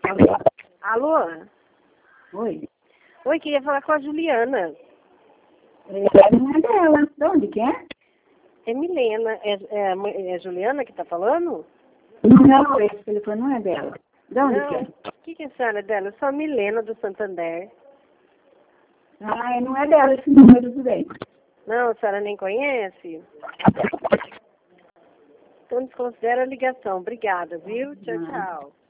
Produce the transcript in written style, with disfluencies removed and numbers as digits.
Alô? Oi. Oi, queria falar com a Juliana. Não é dela. De onde que é? É Milena. É a Juliana que tá falando? Não, esse telefone não é dela. De onde que é? O que é a senhora dela? Eu sou a Milena do Santander. Ah, não é dela esse número do bem. Não, a senhora nem conhece? Então desconsidera a ligação. Obrigada, viu? Tchau, tchau.